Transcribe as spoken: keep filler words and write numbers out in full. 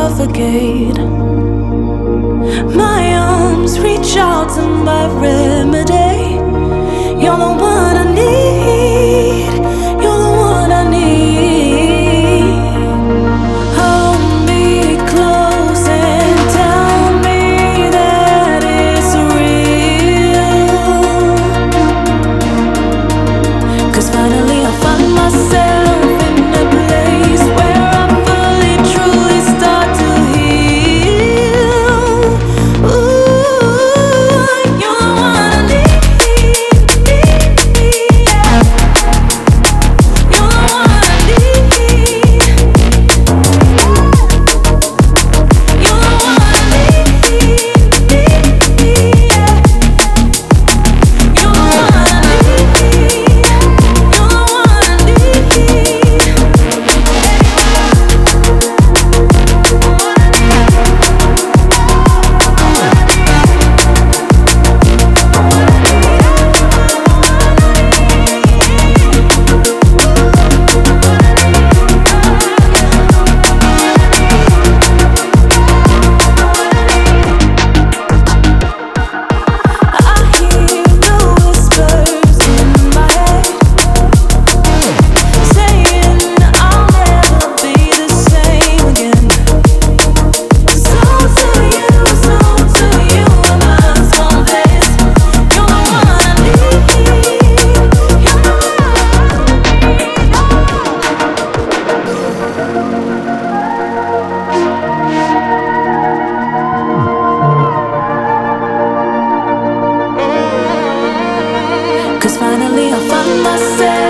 suffocate. My arms reach out to my remedy. You're the one I need. You're the one I need. Hold me close and tell me that it's real. 'Cause finally I find myself in a place where I fully, truly start to heal. Ooh, you're the one I need. Yeah. You're the one I need. You're the one I need. Yeah. You're the one I need. You're the one I need. 'Cause finally I find myself